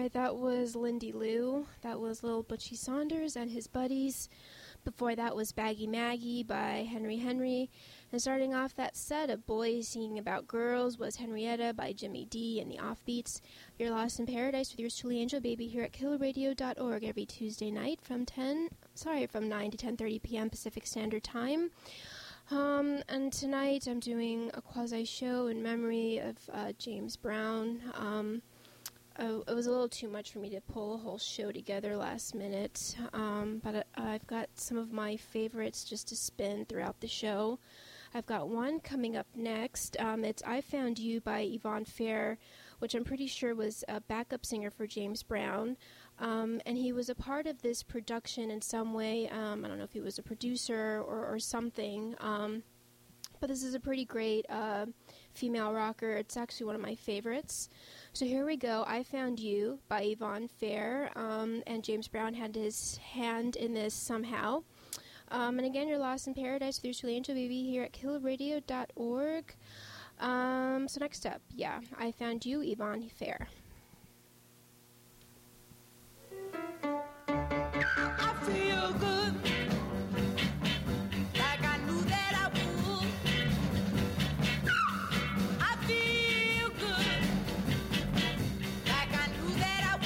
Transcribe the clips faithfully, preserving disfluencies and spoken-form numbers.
Hi, that was Lindy Lou. That was Little Butchie Saunders and his buddies. Before that was Baggy Maggie by Henry Henry. And starting off that set of boys singing about girls was Henrietta by Jimmy D and the Offbeats. You're Lost in Paradise with yours truly, Angel Baby, here at killer radio dot org every Tuesday night from ten, sorry, from nine to ten thirty p.m. Pacific Standard Time. Um, and tonight I'm doing a quasi-show in memory of uh, James Brown. Um... Uh, it was a little too much for me to pull a whole show together last minute, um, but uh, I've got some of my favorites just to spin throughout the show. I've got one coming up next. Um, it's I Found You by Yvonne Fair, which I'm pretty sure was a backup singer for James Brown, um, and he was a part of this production in some way. Um, I don't know if he was a producer or, or something, um, but this is a pretty great uh, female rocker. It's actually one of my favorites. So here we go, I Found You by Yvonne Fair, um, and James Brown had his hand in this somehow. Um, and again, you're Lost in Paradise with your truly, Angel Baby, here at killer radio dot org. Um, so next up, yeah, I Found You, Yvonne Fair. I feel good, like I knew that I would. I feel good, like I knew that I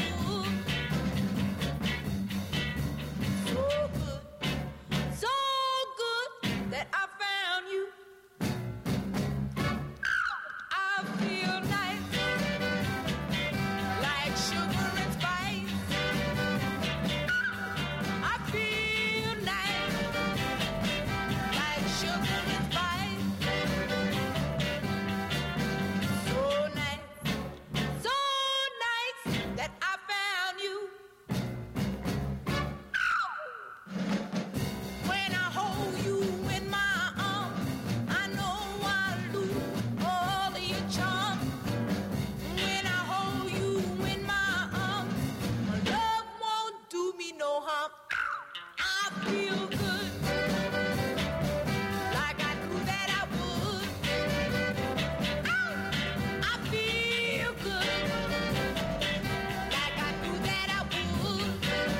would. So good, so good that I found you. I feel nice, like sugar and spice. I feel nice, like sugar and spice. So nice, so nice that I found you. When I hold you in my arms, I know I lose all of your charm. When I hold you in my arms, my love won't do me no harm. I feel good, like I knew that I would. I feel good, like I knew that I would.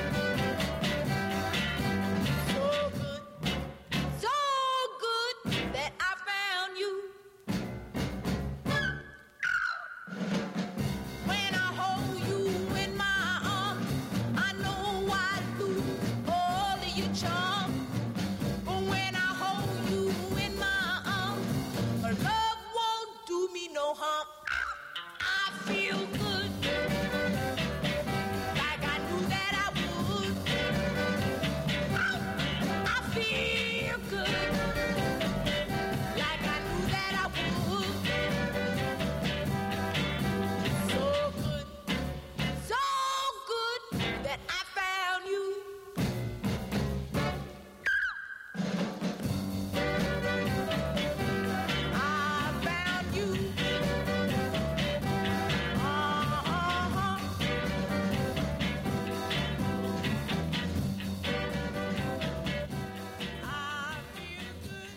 So good, so good that I found you. When I hold you in my arms, I know I lose all of your charm. But when I hold you in my arms, my love won't do me no harm. I feel good, like I knew that I would. I feel good, like I knew that I would. So good, so good that I found you. I found you. Uh-huh. I feel good.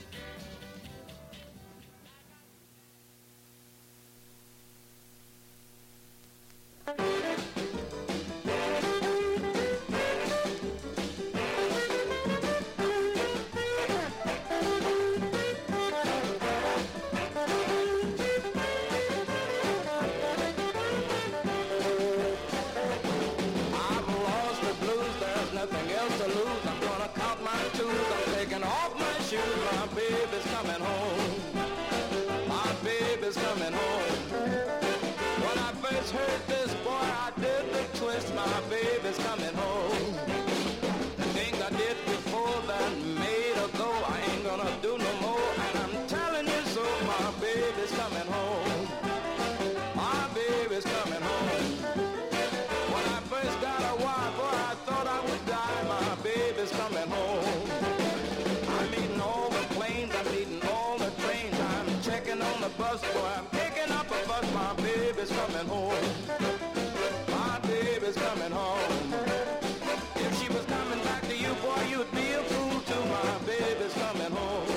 I've lost the blues, there's nothing else to lose. I'm gonna count my tools, I'm taking off my shoes. My baby's coming home, my baby's coming home. When I first heard this boy, I did the twist. My baby's coming home. The things I did before that made her go, I ain't gonna do no more. And I'm telling you so, my baby's coming home, my baby's coming home. When I first got a wife, boy, I thought I would die. My baby's coming home. I'm meeting all the planes, I'm meeting all the trains. I'm checking on the bus, boy, I'm picking up a bus. My baby's coming home, my baby's coming home. If she was coming back to you, boy, you'd be a fool too. My baby's coming home.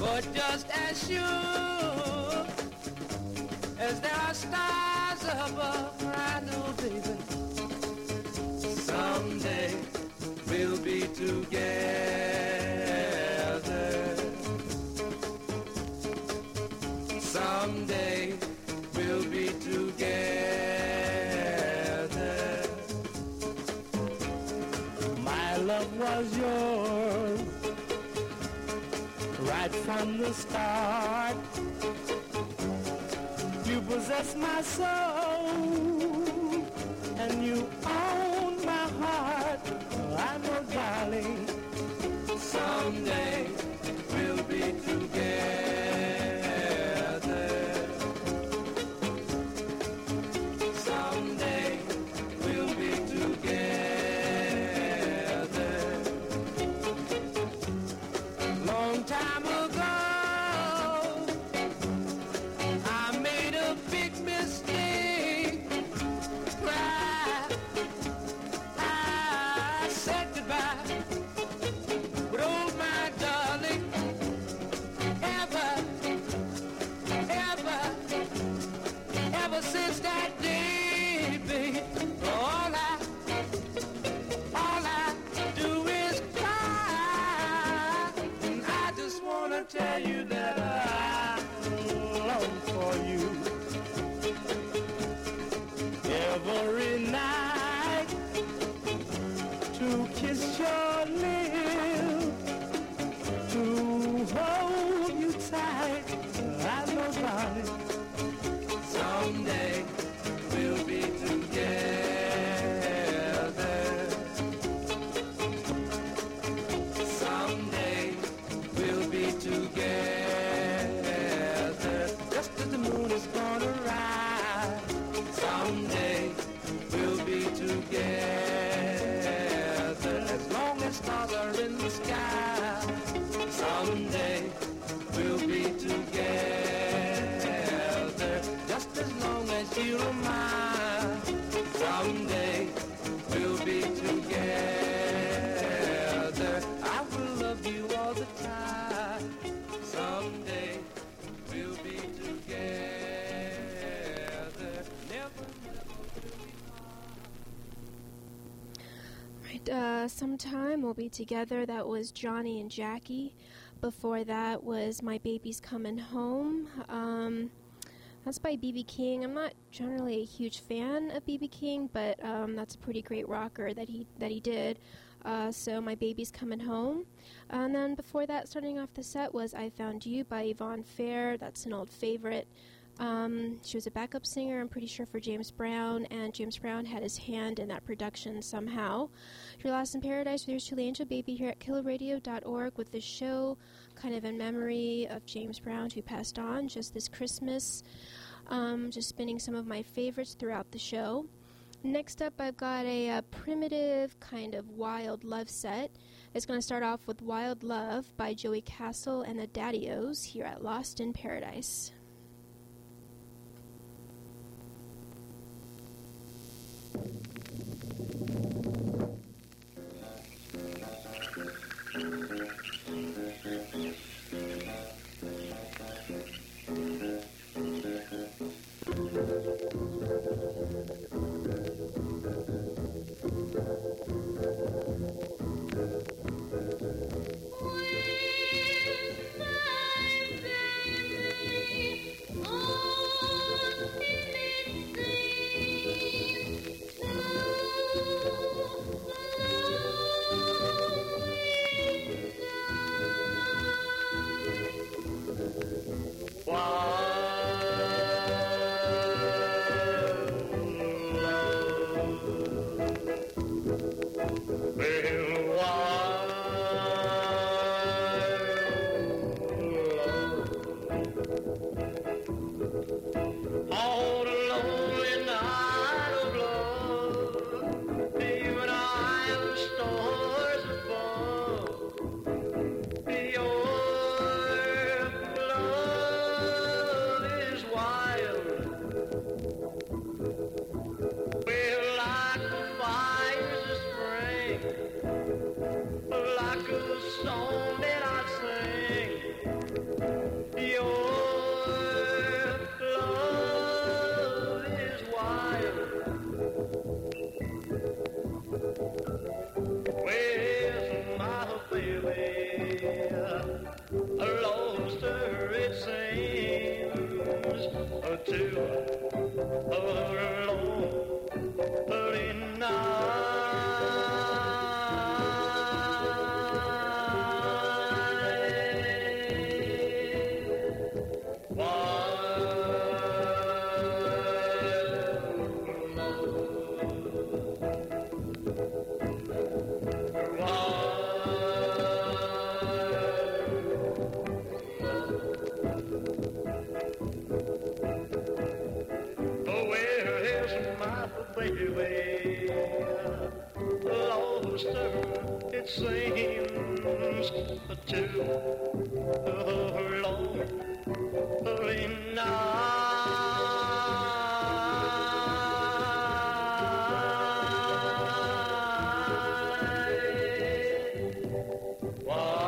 But just as sure as there are stars above, I know, baby, someday we'll be together. Someday we'll be together. My love was yours right from the start. You possess my soul and you own my heart. I know, darling, someday we'll be together. Someday we'll be together. Long time ago, I made a big mistake. Right. I said goodbye. But oh, my darling, ever, ever, ever since that day, baby, all I, all I do is cry. And I just wanna tell you that I long for you every night, to kiss your lips, to hold you tight. I know, darling, someday we'll be together. Someday we'll be together. Just as the moon is gonna rise, someday we'll be together. As long as stars are in the sky, someday we'll be together. Just as long as you are mine, someday we'll be together. I will love you all the time. Someday we'll be together. Never, never will we part. Right, uh, sometime we'll be together. That was Johnny and Jackie. Before that was My Baby's Coming Home. Um, that's by B B King. I'm not generally a huge fan of B B King, but um, that's a pretty great rocker that he that he did. Uh, so My Baby's Coming Home. And then before that, starting off the set, was I Found You by Yvonne Fair. That's an old favorite. Um, she was a backup singer, I'm pretty sure, for James Brown, and James Brown had his hand in that production somehow. You're Lost in Paradise with yours truly, Angel Baby, here at killer radio dot org with this show kind of in memory of James Brown, who passed on just this Christmas. Um, just spinning some of my favorites throughout the show. Next up, I've got a, a primitive kind of wild love set. It's going to start off with Wild Love by Joey Castle and the Daddy-O's here at Lost in Paradise. When my baby Lobster, it seems to a lonely night. Baby, lobster, it seems to a lonely night.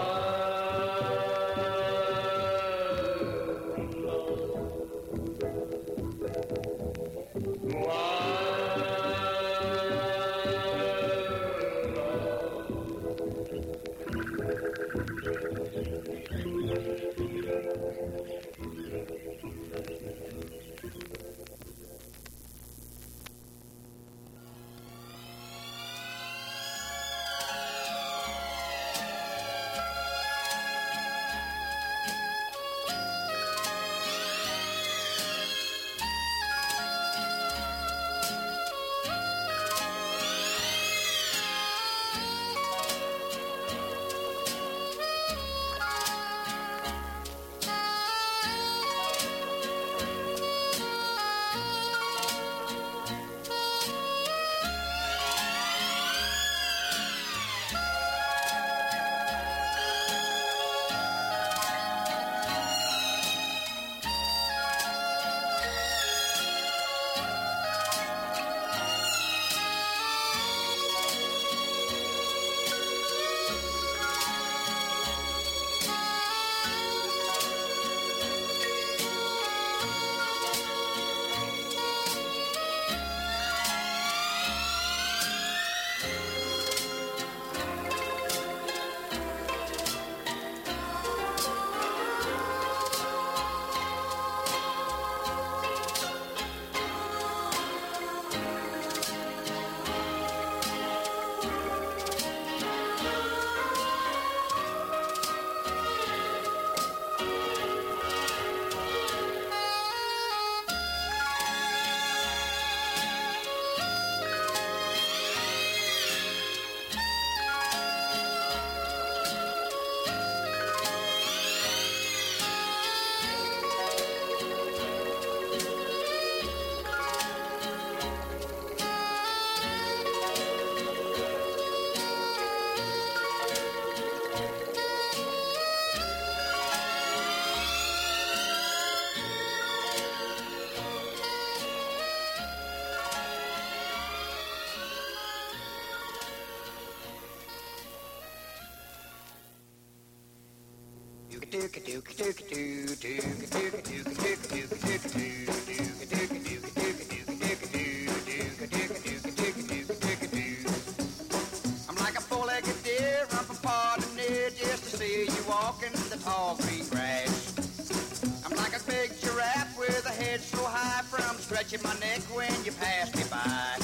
I'm like a four-legged deer, I'm from pardon near just to see you walking the tall green grass. I'm like a big giraffe with a head so high from stretching my neck when you pass me by.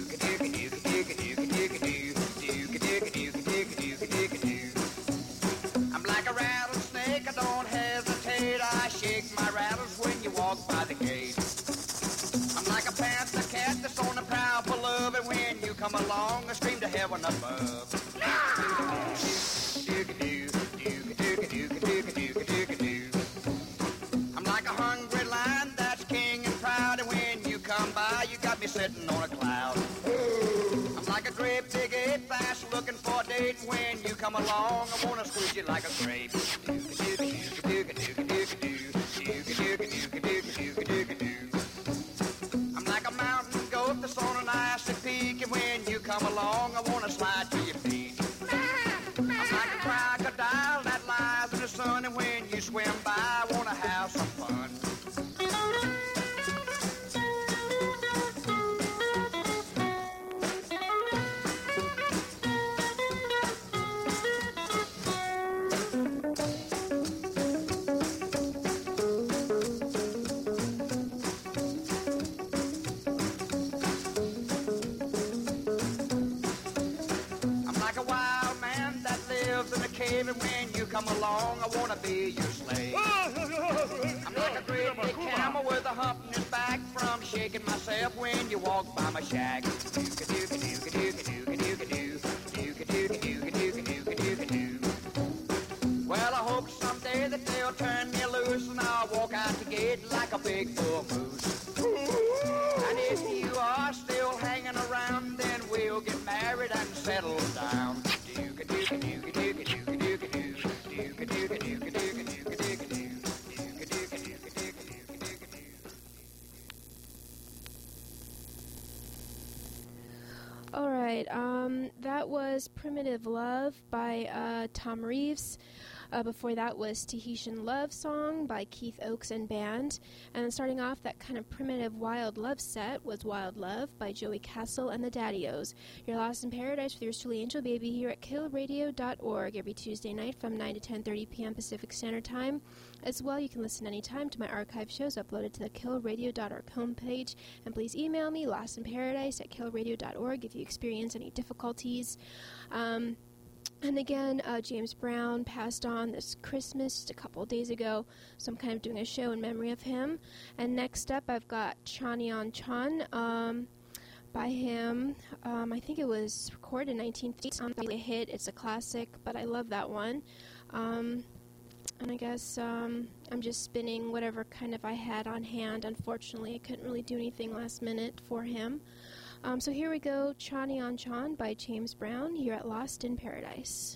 I'm like a rattlesnake, I don't hesitate, I shake my rattles when you walk by the gate. I'm like a panther cat that's on the prowl for love, and when you come along, I scream to heaven above. I'm like a hungry lion that's king and proud, and when you come by, you got me sitting on a cloud. I'm like a great big ape fast looking for a date, and when you come along, I wanna squeeze you like a grape. I'm like a mountain goat that's on an icy peak, and when you come along, I wanna slide to your feet. I'm like a crocodile that lies in the sun, and when you swim by, I wanna have some fun. baby, when you come along, I wanna be your slave. I'm like a great big camel with a hump in his back from shaking myself when you walk by my shack. Well, I hope someday that they'll turn me loose and I'll walk out the gate like a big bull moose. And if you are still hanging around, then we'll get married and settle down. All right, um, that was Primitive Love by uh, Tom Reeves. Uh, before that was Tahitian Love Song by Keith Oakes and Band. And then starting off that kind of primitive wild love set was Wild Love by Joey Castle and the Daddy-O's. You're lost in paradise with yours truly, Angel Baby, here at kill radio dot org every Tuesday night from nine to ten thirty p.m. Pacific Standard Time. As well, you can listen anytime to my archive shows uploaded to the kill radio dot org homepage. And please email me, lostinparadise at kill radio dot org, if you experience any difficulties. Um... And again, uh, James Brown passed on this Christmas just a couple of days ago, so I'm kind of doing a show in memory of him. And next up, I've got Chani on Chan um, by him. Um, I think it was recorded in nineteen fifty. It's not really a hit. It's a classic, but I love that one. Um, and I guess um, I'm just spinning whatever kind of I had on hand. Unfortunately, I couldn't really do anything last minute for him. Um, so here we go, Chani on Chan by James Brown, here at Lost in Paradise.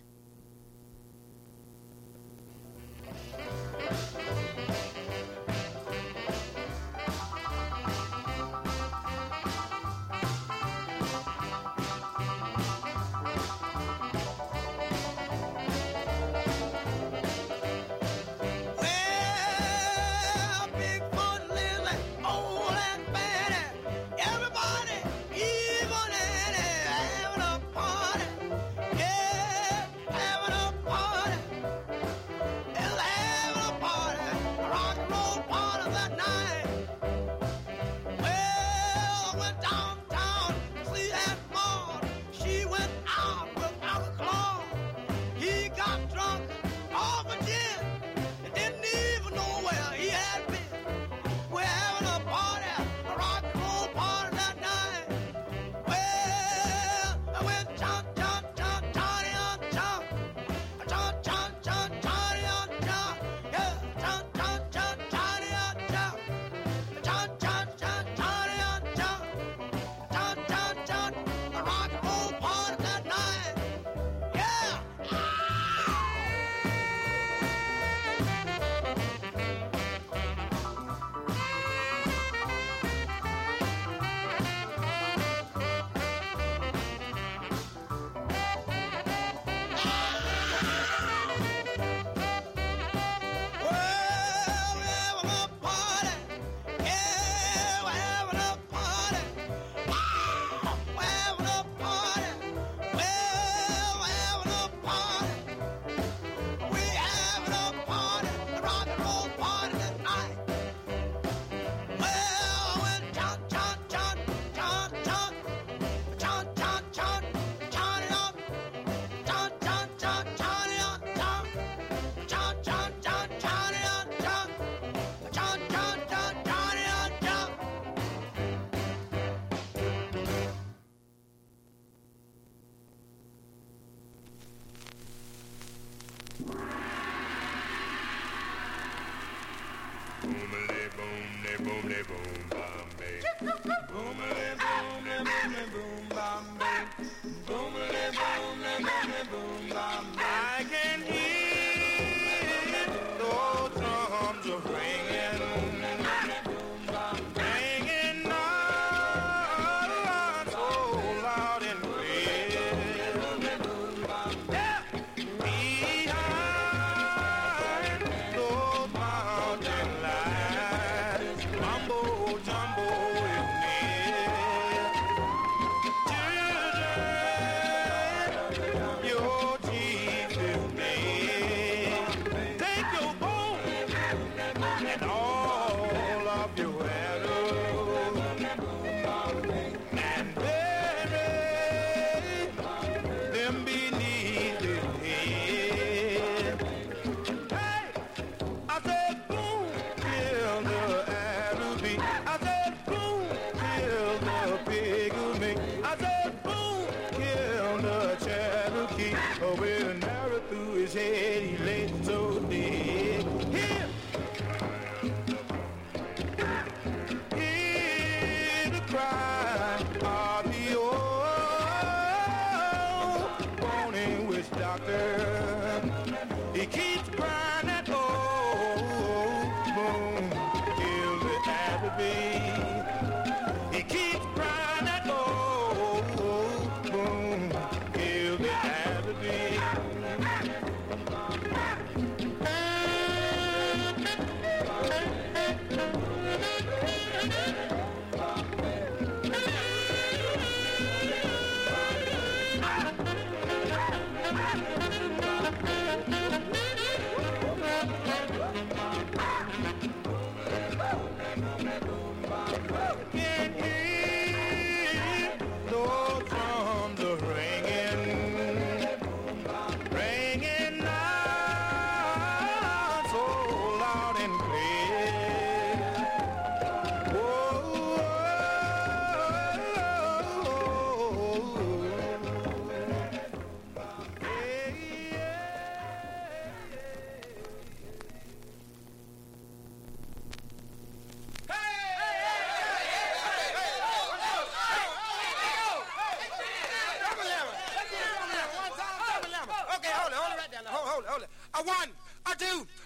I can hear those drums are ringing, ringing out so loud and clear. Yeah. Behind those mountain lights, mumbo jumbo is near. Children, your chief is near. Take your bow and all of your arrows and bury them beneath the hay.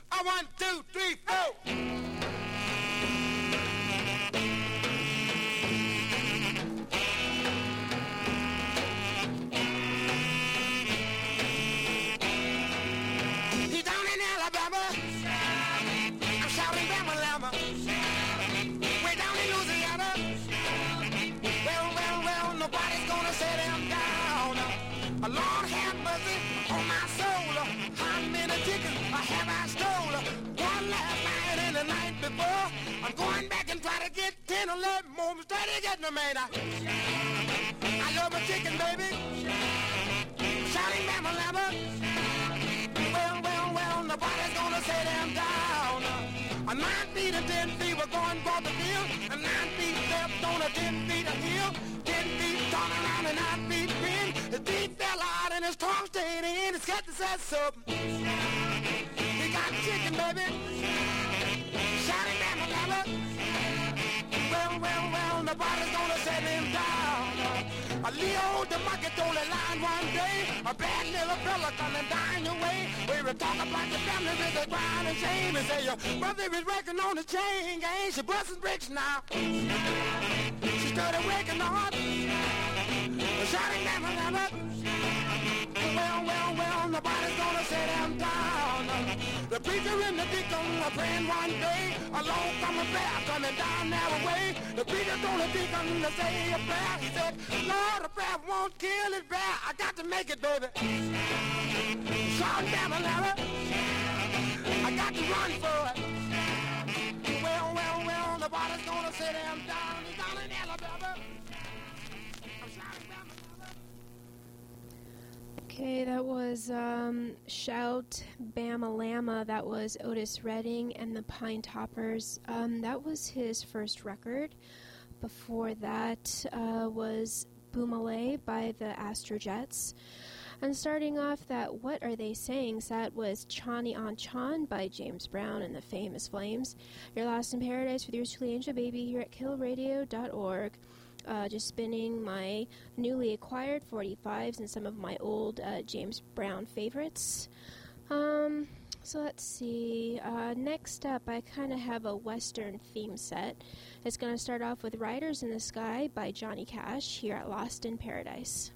A one, two, three, four. He's down in Alabama. I'm shouting Bama Lama. Way down in Louisiana. Well, well, well, nobody's gonna set him down. A Lord have mercy on my soul. How many tickets have I stole? One last night and the night before. I'm going back and try to get ten, eleven more. I'm steady getting them, man. I, I love my chicken, baby. Shouting Bama Lama. Well, well, well, nobody's gonna set him down. A nine feet and ten feet, we're going for the field. A nine feet left on a ten feet a hill. Ten feet turn around and nine feet spin. His teeth fell out and his tongue stayed in. His cat says something. He got chicken, baby. Shouting Bama Lama. Well, well, well, nobody's gonna set him down. A Leo the monkey told a line one day. A bad little fella coming down your way. We were talking about your family with a grind and shame. And say your brother is working on the chain gang. She busting bricks now. She started waking up. Shouting Bama Lama. Well, well, well, nobody's gonna set him down. The preacher and the deacon were praying one day. Along come a bear coming down their way. The preacher told the deacon to say a prayer. He said, Lord, a prayer won't kill it, bear. I got to make it, baby. Shouting Bama Lama. I got to run for it. Well, well, well, nobody's gonna set him down. He's down in Alabama. I'm shouting Bama Lama. Okay, that was um, Shout Bama Lama. That was Otis Redding and the Pine Toppers. Um, that was his first record. Before that uh, was Boomalay by the Astrojets. And starting off that What Are They Saying set was Chani on Chan by James Brown and the Famous Flames. You're Lost in Paradise with yours truly, Angel Baby, here at kill radio dot org. Uh, just spinning my newly acquired forty-fives and some of my old uh, James Brown favorites. Um, so let's see. Uh, next up, I kind of have a Western theme set. It's going to start off with Riders in the Sky by Johnny Cash here at Lost in Paradise.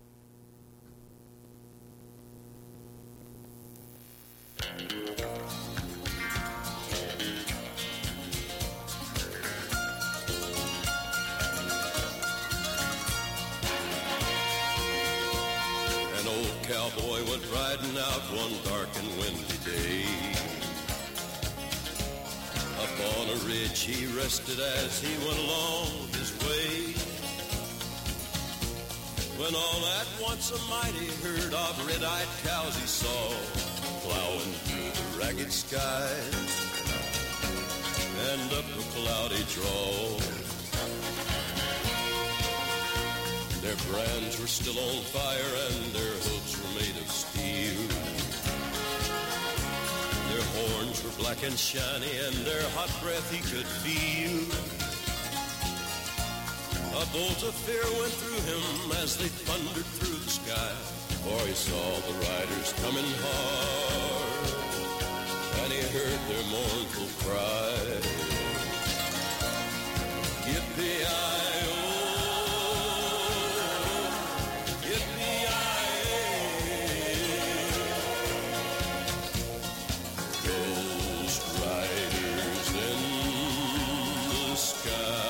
An old cowboy went riding out one dark and windy day. Up on a ridge he rested as he went along his way. When all at once a mighty herd of red-eyed cows he saw, plowing through the ragged skies and up a cloudy draw. Their brands were still on fire and their hooves were made of steel. Their horns were black and shiny and their hot breath he could feel. A bolt of fear went through him as they thundered through the sky, for he saw the riders coming hard, and he heard their mournful cry. Yippee-yi-oh, yippee-yi-ay, ghost riders in the sky.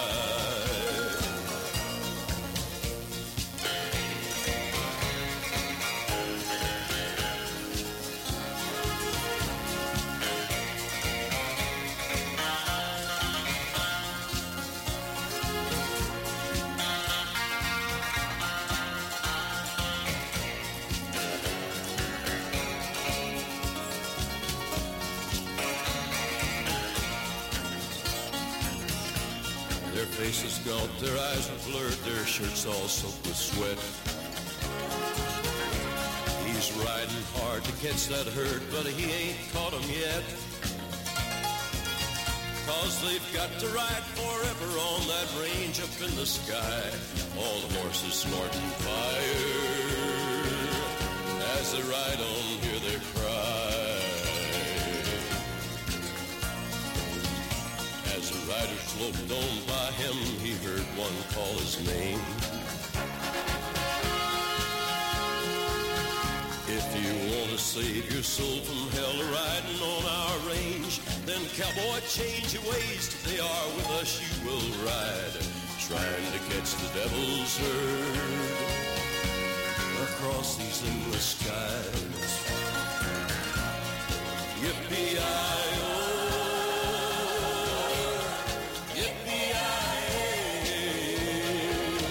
Their faces gaunt, their eyes were blurred, their shirts all soaked with sweat. He's riding hard to catch that herd, but he ain't caught 'em yet. 'Cause they've got to ride forever on that range up in the sky. All the horses snorting fire as they ride on, hear their cry. riders loped on by him, he heard one call his name. If you want to save your soul from hell riding on our range, then cowboy, change your ways. Today are with us you will ride, trying to catch the devil's herd across these endless skies. Yippee-i-oh, yippee-i-ay,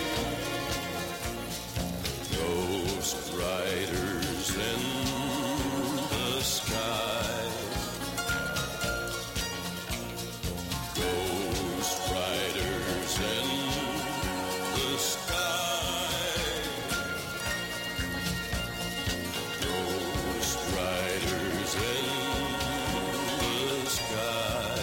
ghost riders in the sky, ghost riders in the sky, ghost riders in the sky.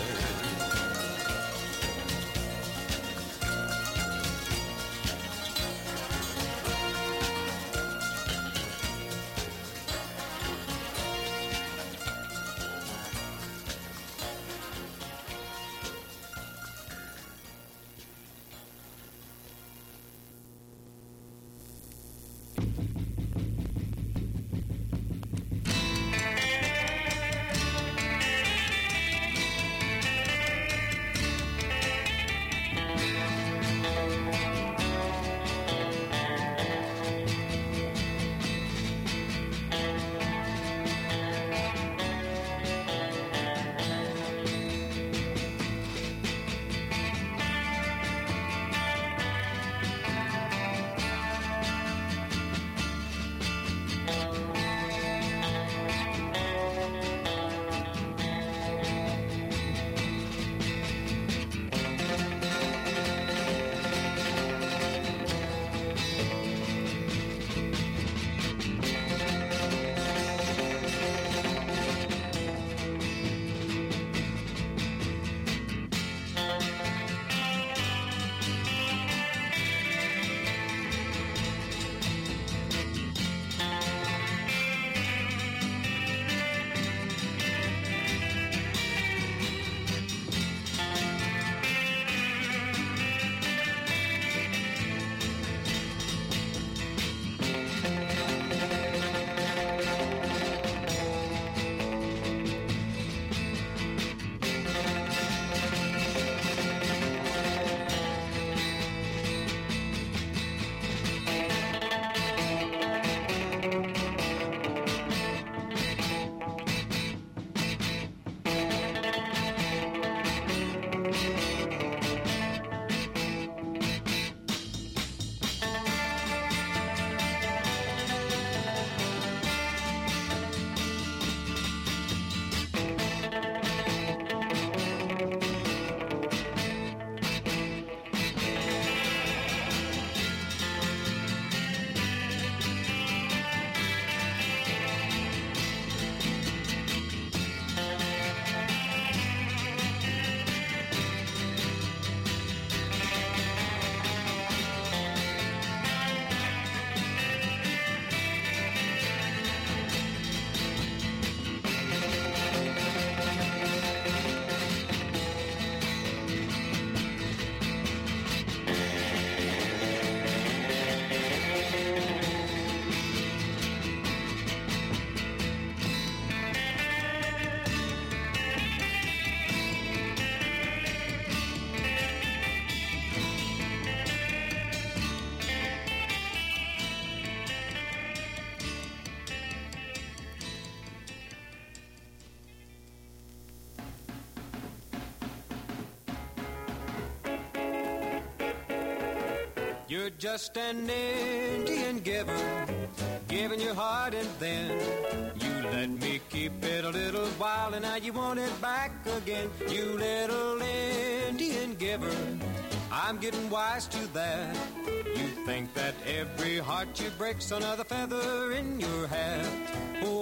You're just an Indian giver, giving your heart and then you let me keep it a little while and now you want it back again. You little Indian giver, I'm getting wise to that. You think that every heart you break's another feather in your hat. Oh,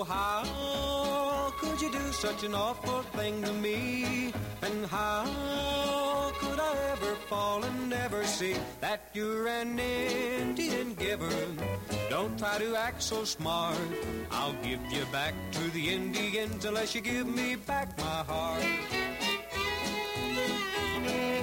how could you do such an awful thing to me? And how could I ever fall and never see that you're an Indian giver? Don't try to act so smart. I'll give you back to the Indians unless you give me back my heart.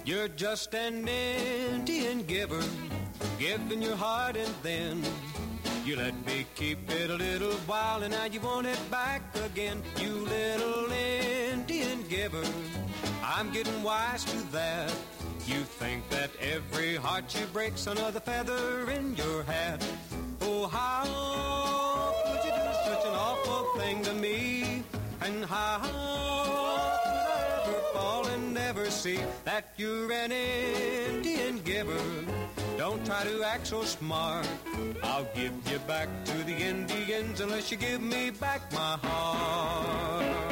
You're just an Indian giver, giving your heart and then you let me keep it a little while and now you want it back again. You little Indian giver, I'm getting wise to that. You think that every heart you break's another feather in your hat. Oh, how could you do such an awful thing to me? And how could I ever fall and never see that you're an Indian giver? Don't try to act so smart. I'll give you back to the Indians unless you give me back my heart.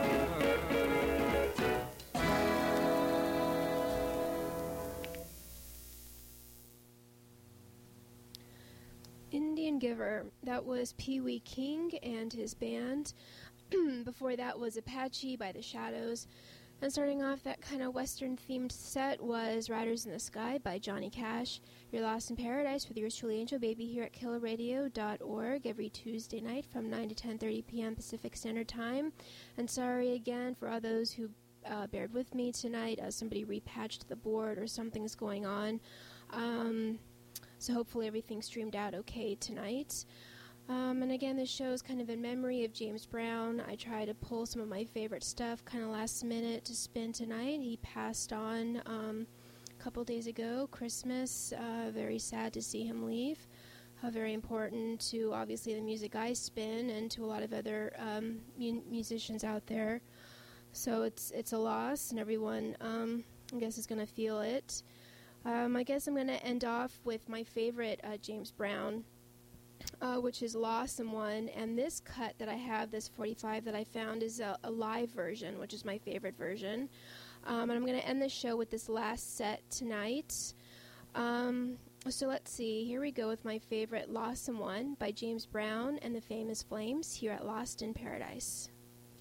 Indian Giver. That was Pee Wee King and his band. Before that was Apache by The Shadows. And starting off that kind of Western-themed set was Riders in the Sky by Johnny Cash. You're Lost in Paradise with yours truly, Angel Baby, here at killer radio dot org every Tuesday night from nine to ten thirty p.m. Pacific Standard Time. And sorry again for all those who uh, bared with me tonight. Uh, somebody repatched the board or something's going on. Um... So hopefully everything streamed out okay tonight. Um, and again, this show is kind of in memory of James Brown. I try to pull some of my favorite stuff kind of last minute to spin tonight. He passed on um, a couple days ago, Christmas. Uh, very sad to see him leave. Uh, very important to, obviously, the music I spin and to a lot of other um, mu- musicians out there. So it's, it's a loss, and everyone, um, I guess, is going to feel it. Um, I guess I'm going to end off with my favorite uh, James Brown, uh, which is Lost in One. And this cut that I have, this forty-five that I found, is a, a live version, which is my favorite version. Um, and I'm going to end the show with this last set tonight. Um, so let's see. Here we go with my favorite Lost in One by James Brown and the Famous Flames here at Lost in Paradise.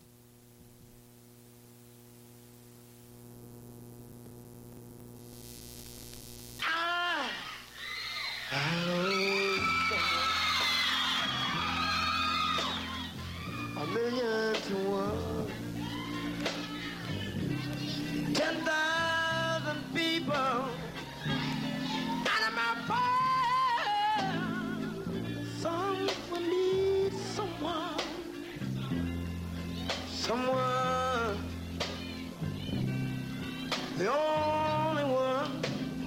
A million to one, ten thousand people out of my body. Some will need someone, someone, the only one.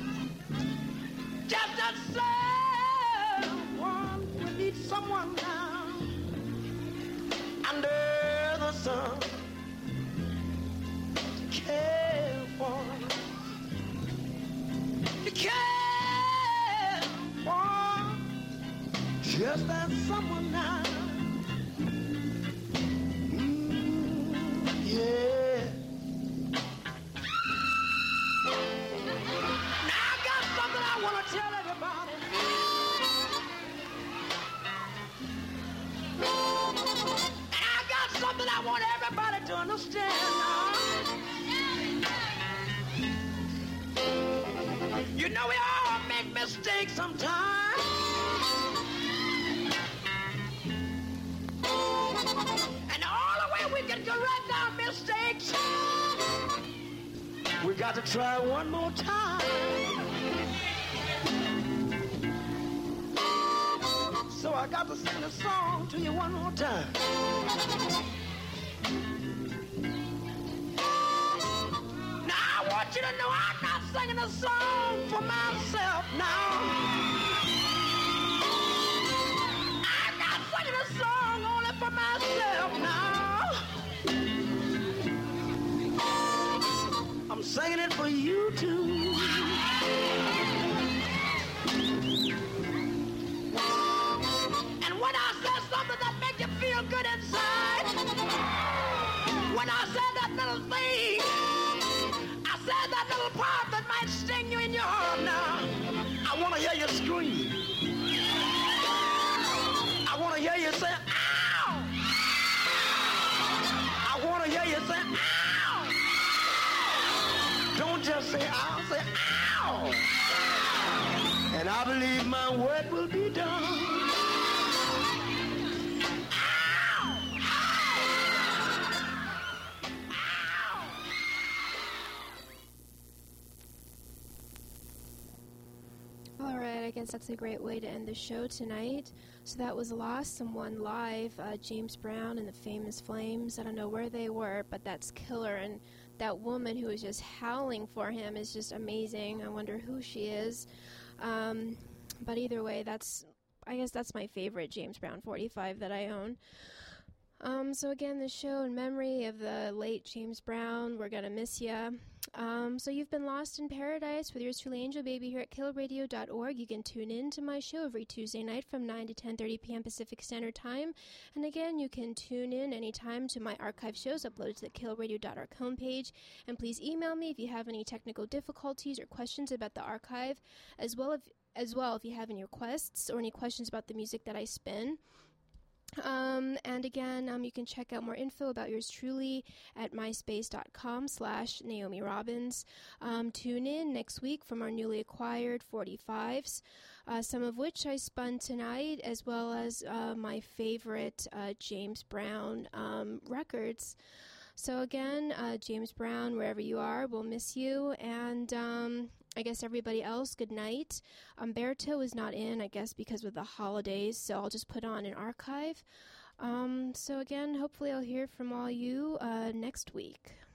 Just that someone will need someone now. Under the sun, to care for, to care for, just that someone now. Mm, yeah. Now I got something I want to tell everybody. Something I want everybody to understand now. You know we all make mistakes sometimes. And the only way we can correct our mistakes, we got to try one more time. So I got to sing a song to you one more time. Now I want you to know I'm not singing a song for myself now. I'm not singing a song only for myself now. I'm singing it for you too. When I said something that make you feel good inside, when I said that little thing, I said that little part that might sting you in your heart now, I want to hear you scream. I want to hear you say, ow! I want to hear you say, ow! Don't just say ow, say ow! And I believe my work will be done. guess that's a great way to end the show tonight. So that was Lost Someone Live, uh, James Brown and the Famous Flames. I don't know where they were, but that's killer. And that woman who was just howling for him is just amazing. I wonder who she is. Um, but either way, that's, I guess that's my favorite James Brown forty-five that I own. Um, so again, the show in memory of the late James Brown. We're going to miss you. Um, so you've been lost in paradise with yours truly, Angel Baby, here at kill radio dot org. You can tune in to my show every Tuesday night from nine to ten thirty p.m. Pacific Standard Time. And again, you can tune in anytime to my archive shows uploaded to the kill radio dot org homepage. And please email me if you have any technical difficulties or questions about the archive, as well if, as well if you have any requests or any questions about the music that I spin. Um, and again, um, you can check out more info about yours truly at myspace.com slash Naomi Robbins. Um, tune in next week from our newly acquired forty-fives, uh, some of which I spun tonight, as well as uh, my favorite uh, James Brown um, records. So again, uh, James Brown, wherever you are, we'll miss you. And um, I guess everybody else, good night. Umberto is not in, I guess, because of the holidays, so I'll just put on an archive. Um, so again, hopefully I'll hear from all you uh, next week.